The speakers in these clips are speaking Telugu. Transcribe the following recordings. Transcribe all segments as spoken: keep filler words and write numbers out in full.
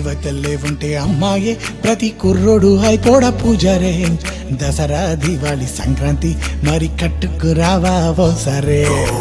దేవతల్లే ఉంటే అమ్మాయే ప్రతి కుర్రోడు అయిపోడ పూజరే దసరా దివాళి సంక్రాంతి మరి కట్టుకు రావా ఓ సరే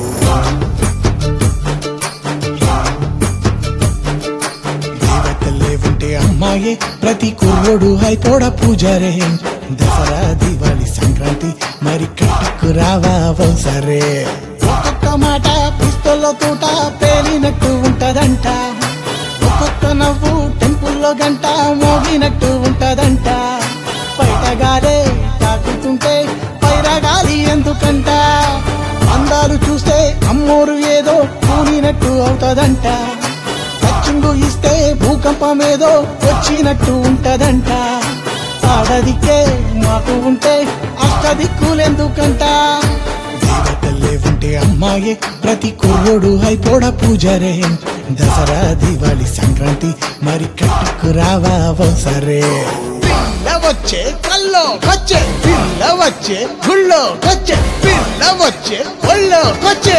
దేవతల్లే ఉంటే అమ్మాయే ప్రతి కుర్రోడు అయిపోడ పూజరే దసరా దివాళి సంక్రాంతి మరి కట్టుకు రావా ఓ సరే ఒక్కొక్క మాట పిస్తోల్లో తూట పేలినట్టు ఉంటదంట ఒక్కొక్క నవ్వు టెంపుల్లో గంట మోగినట్టు ఉంటదంట బయటగాలే తాకుతుంటే పైరగాలి ఎందుకంట అందాలు చూస్తే అమ్మోరు ఏదో కూలినట్టు అవుతదంట పచ్చింగు ఇస్తే భూకంపం ఏదో వచ్చినట్టు ఉంటదంట ఆడదిక్కే మాకు ఉంటే అష్టదిక్కులెందుకంట దేవతల్లే ఉంటే అమ్మాయే ప్రతి కుర్రోడు అయిపోడ పూజరే దసరా దివాళి సంక్రాంతి మరి కట్టుకు రావా ఓ సరే పిల్ల వచ్చే కల్లో వచ్చే పిల్ల వచ్చే గుళ్ళో వచ్చే పిల్ల వచ్చే ఒళ్ళో వచ్చే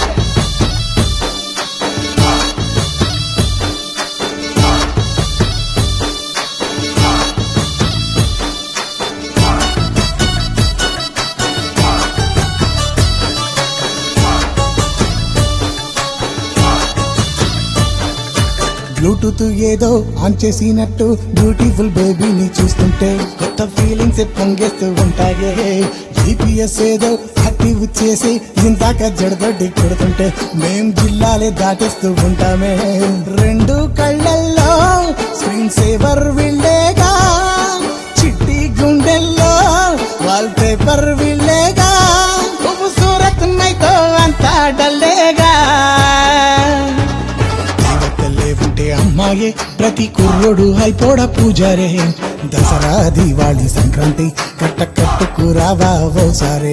బ్లూటూత్ ఏదో ఆన్ చేసినట్టు బ్యూటిఫుల్ బేబీని చూస్తుంటే కొత్త ఫీలింగ్స్ పొంగేస్తూ ఉంటాయే జీపీఎస్ ఏదో యాక్టివ్ చేసి ఇందాక జడదొడ్డి కొడుతుంటే మేం జిల్లాలే దాటేస్తూ ఉంటామే రెండు కళ్ళల్లో స్క్రీన్ సేవర్ విల్లేగా చిట్టి గుండెల్లో వాల్ పేపర్ విల్లేగా సూరత్ నైతో అంతా డల్లేగా అమ్మాయే ప్రతి కుర్రోడు అయిపోడ పూజరే దసరా దివాళి సంక్రాంతి కట్ట కట్టుకు రావా ఓ సారే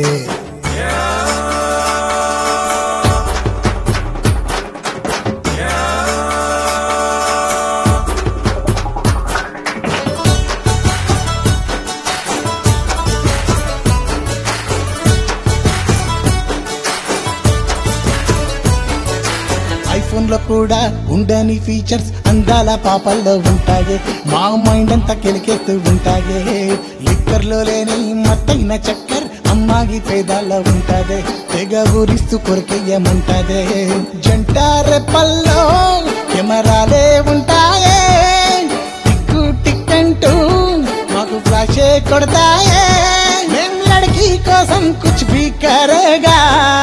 ఐఫోన్ లో కూడా ఉండని ఫీచర్స్ అందాల పాపల్లో ఉంటాయే మా మైండ్ అంతా కెలికేస్తూ ఉంటాయే లిక్కర్ లో లేని మత్తైన చక్కర్ అమ్మాయి పేదాల్లో ఉంటాదే తెగ ఊరిస్తూ కొరికెయ్యమంటాదే జంట రెప్పల్లో కెమెరాలే ఉంటాయే టిక్కు టిక్ అంటూ మాకు ఫ్లాషే కొడతాయే మేం లड़की కోసం కుచ్ భీ కరేగా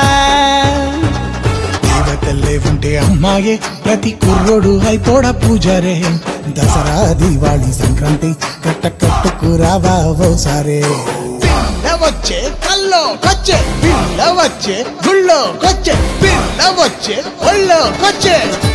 దేవతల్లే ఉంటే అమ్మాయే ప్రతి కుర్రోడు అయిపోడ పూజరే దసరా దివాళి సంక్రాంతి కట్ట కట్టుకు రావా ఓ సారే పిల్ల వచ్చే కల్లో వచ్చే పిల్ల వచ్చే గుళ్ళో వచ్చే పిల్ల వచ్చే ఒళ్ళో వచ్చే